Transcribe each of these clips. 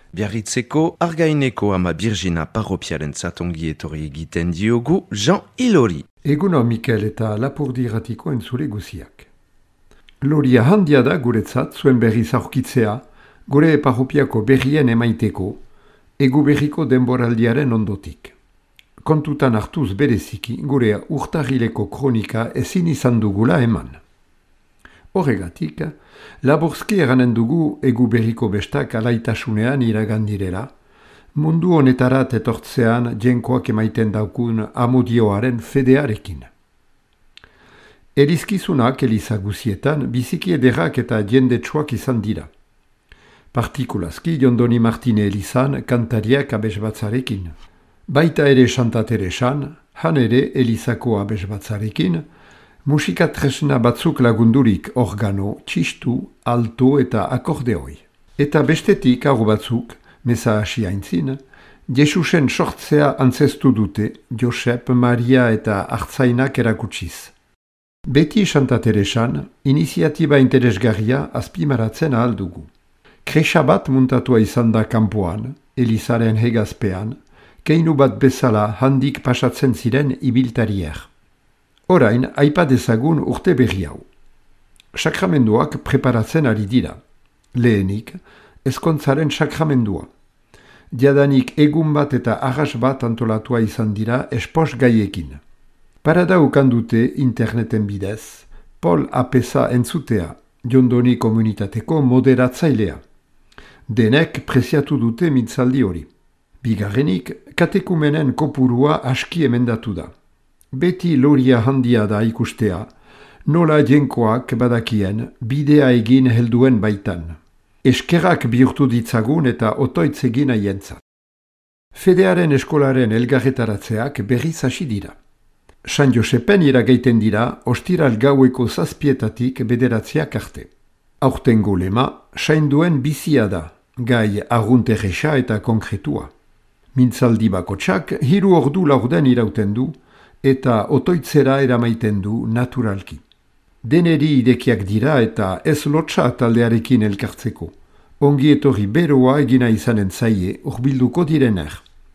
Biarritzeko Argaineko ama Birgina parropiaren zatongi etorri egiten diogu Jean Ilori. Egunon Mikel eta Lapurdi irratiko entzule guziak. Loria handia da guretzat zuen berriz aurkitzea, gure parropiako berrien emaiteko, egu berriko denboraldiaren ondotik. Kontutan hartuz bereziki gure urtarrileko kronika ezin izan dugula eman. Horregatik, laburzki eranen dugu egu berriko bestak alaitasunean iragandirela, mundu honetarat etortzean jenkoak emaiten daukun amodioaren fedearekin. Elizkizunak eliza guzietan biziki ederrak eta jendetsuak izan dira. Partikulazki Jondoni Martine elizan kantariak abesbatzarekin. Baita ere Santa Teresan, han ere elizako abesbatzarekin, musika tresna batzuk lagundurik organo, txistu, alto eta akordeoi. Eta bestetik aur batzuk, meza hasi aintzin, Jesusen sortzea antzestu dute Josep, Maria eta Artzainak erakutsiz. Beti Santa Teresan, iniziatiba interesgarria azpimaratzen ahal dugu. Kresa bat muntatua izan da kanpoan, elizaren hegazpean, keinu bat bezala handik pasatzen ziren ibiltarier. Orain, aipa dezagun urte berri hau. Sakramenduak preparatzen ari dira. Lehenik, ezkontzaren sakramendua. Diadanik egun bat eta arras bat antolatua izan dira espos gaiekin. Parada ukandute interneten bidez, Paul Apesa entzutea, Jondoni komunitateko moderatzailea. Denek preziatu dute mintzaldi hori. Bigarrenik, katekumenen kopurua aski emendatu da. Beti loria handia da ikustea, nola jenkoak badakien bidea egin helduen baitan. Eskerrak bihurtu ditzagun eta otoitzegin aientzat. Fedearen eskolaren elgarretaratzeak berriz hasi dira. San Josepen iragaiten dira ostiral gaueko 7:00 bederatziak arte. Aurtengo lema, sainduen bizia da, gai arrunterresa eta konkretua. Mintzaldi bakotsak 3 ordu laurden irauten du eta otoitzera eramaiten du naturalki. Deneri idekiak dira eta ez lotsa taldearekin elkartzeko. Ongi etorri beroa egina izanen zaie urbilduko direner.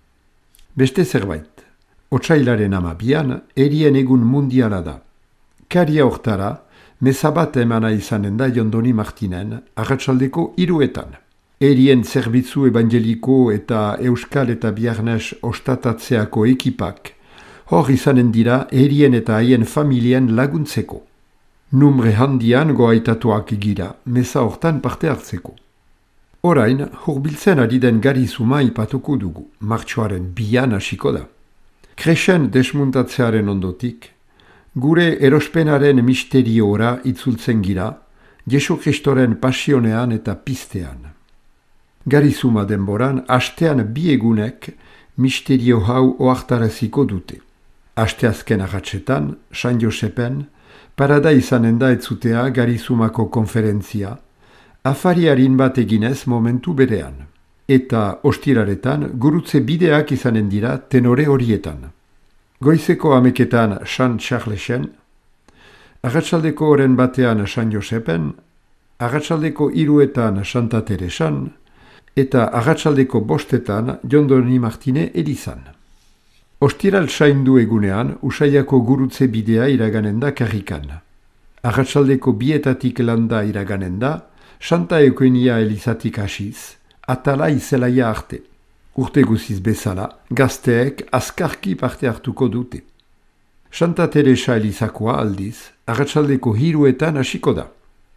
Beste zerbait. Otsailaren 12an erien egun mundiala da. Karia hortara, meza bat emana izanen da Jondoni Martinen, arratsaldeko 3:00. Erien zerbitzu evangeliko eta euskal eta biarnes ostatatzeako ekipak, hor izanen dira erien eta haien familien laguntzeko. Numre handian goaitatuak gira, meza hortan parte hartzeko. Orain, hurbiltzen ari den garizuma ipatuko dugu, martxoaren 2an hasiko da. Kresen desmuntatzearen ondotik, gure erospenaren misteriora itzultzen gira, Jesu Kristoren pasionean eta pistean. Garizuma denboran, astean 2 egunek misterio hau oartaraziko dute. Asteazken agatsetan, San Josepen, parada izanen da etzutea garizumako konferentzia, afariarin bat eginez momentu berean. Eta ostiraretan gurutze bideak izanen dira tenore horietan. Goizeko ameketan San Charlesen, agatsaldeko oren batean San Josepen, agatsaldeko 3:00 Santa Teresan, eta agatsaldeko 5:00 Jondoni Martine elizan. Ostiral saindu egunean Usaiako gurutze bidea iraganen da karrikan. Agatsaldeko 2:00 landa iraganen da, Santa Eukenia elizatik hasiz, atala izelaia arte. Urte guziz bezala, gazteek azkarki parte hartuko dute. Santa Teresa elizakoa aldiz, agatsaldeko 3:00 hasiko da.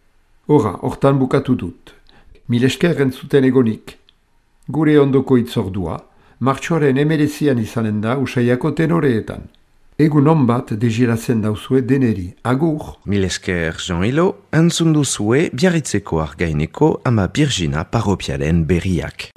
Hortan bukatu dut. Milesker entzuten egonik. Gure ondoko itzordua, martxoaren 19an izanen da Usaiako tenoreetan. Egun on bat desiratzen dauzue deneri. Agur! Milesker Jean Ilo, entzun duzue Biarritzeko Argaineko ama Birgina parropiaren berriak.